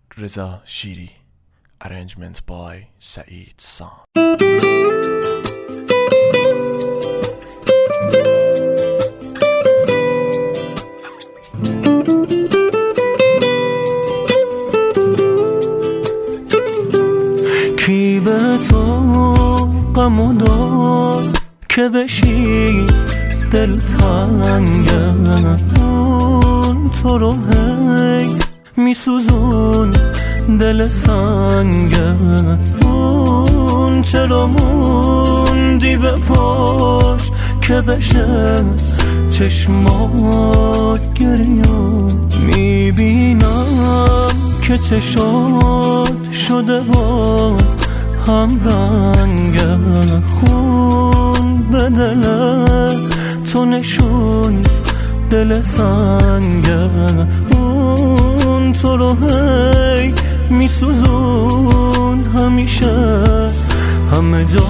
Reza Shiri. Arrangement by Saeed San. کی به تو غمو داد که بشی دلتنگم، اون تو رو هی میسوزون دل سنگم. اون چرا موندی به پاش که بشه چشمات گریان؟ میبینم که چشات شده باز هم رنگ، خون به دل تو نشوند دل سنگم. اون تو رو هی میسوزون همیشه همه جا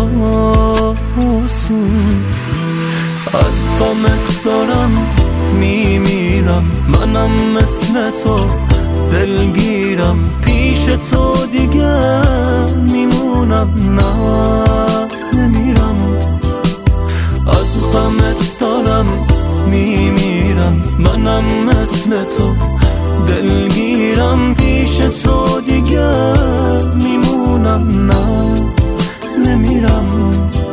آسون. از غمت دارم میمیرم، منم مثل تو دلگیرم، پیش تو دیگه میمونم، نه نمیرم. از غمت دارم میمیرم، منم مثل تو دلگیرم، پیش تو دیگه میمونم، نه نمیرم.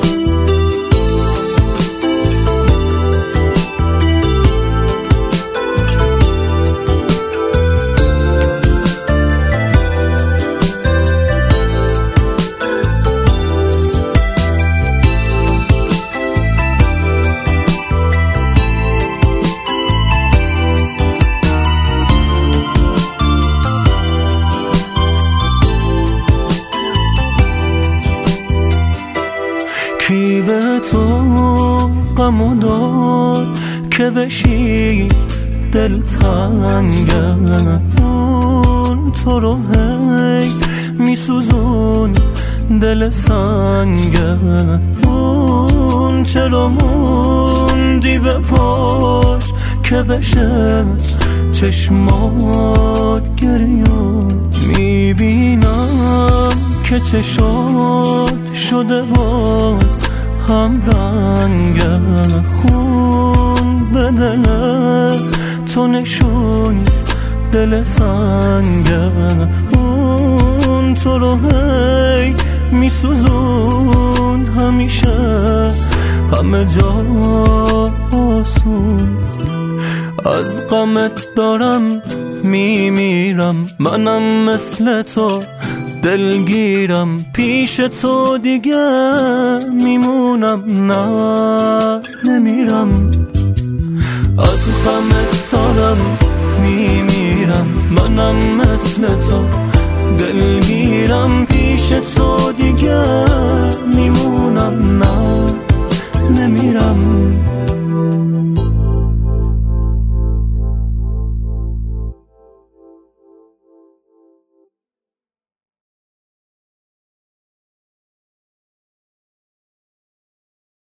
کی به تو غمو داد که بشی دلتنگم، اون تو رو هی میسوزون دل سنگم. اون چرا موندی به پاش که بشه چشمات گریان؟ میبینم که چشات شده باز هم رنگ، خون به دل تو نشوند دل سنگم. اون تو رو هی میسوزون همیشه همه جا آسون. از غمت دارم میمیرم، منم مثل تو دلگیرم، پیش تو دیگه میمونم، نه نمیرم. از غمت دارم میمیرم، منم مثل تو دلگیرم، پیش تو دیگه میمونم، نه نمیرم.